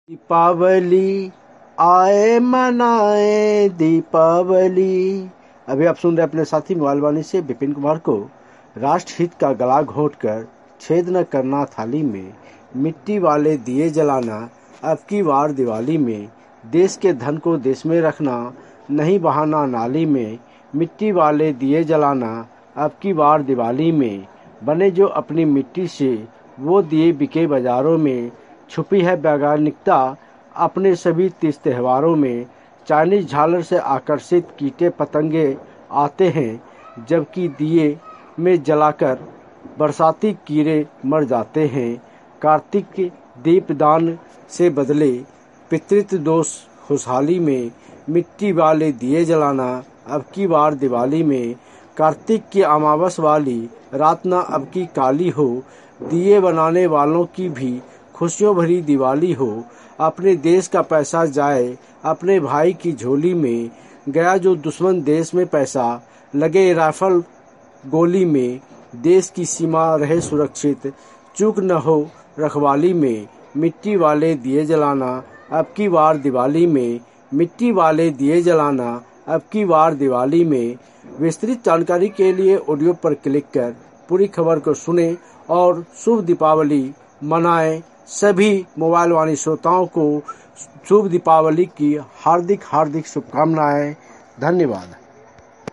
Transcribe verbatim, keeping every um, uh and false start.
दीपावली आए मनाए दीपावली। अभी आप सुन रहे अपने साथी मोबाइल वाणी से विपिन कुमार को। राष्ट्रहित का गला घोंट कर छेद न करना थाली में, मिट्टी वाले दिए जलाना अब की बार दिवाली में, देश के धन को देश में रखना नहीं बहाना नाली में, मिट्टी वाले दिए जलाना अब की बार दिवाली में, बने जो अपनी मिट्टी से वो दिए बिके बाजारों में, छुपी है वैज्ञानिकता अपने सभी तीज त्योहारों में, चाइनीज झालर से आकर्षित कीटे पतंगे आते हैं जबकि दिए में जलाकर बरसाती कीड़े मर जाते हैं, कार्तिक दीपदान से बदले पितृत्व दोष खुशहाली में, मिट्टी वाले दिए जलाना अब की बार दिवाली में, कार्तिक की अमावस वाली रात ना अब की काली हो, दिए बनाने वालों की भी खुशियों भरी दिवाली हो, अपने देश का पैसा जाए अपने भाई की झोली में, गया जो दुश्मन देश में पैसा लगे राइफल गोली में, देश की सीमा रहे सुरक्षित चूक न हो रखवाली में, मिट्टी वाले दिए जलाना अब की बार दिवाली में, मिट्टी वाले दिए जलाना अब की बार दिवाली में। विस्तृत जानकारी के लिए ऑडियो पर क्लिक कर पूरी खबर को सुने और शुभ दीपावली मनाएं। सभी मोबाइल वाणी श्रोताओं को शुभ दीपावली की हार्दिक हार्दिक शुभकामनाएं। धन्यवाद।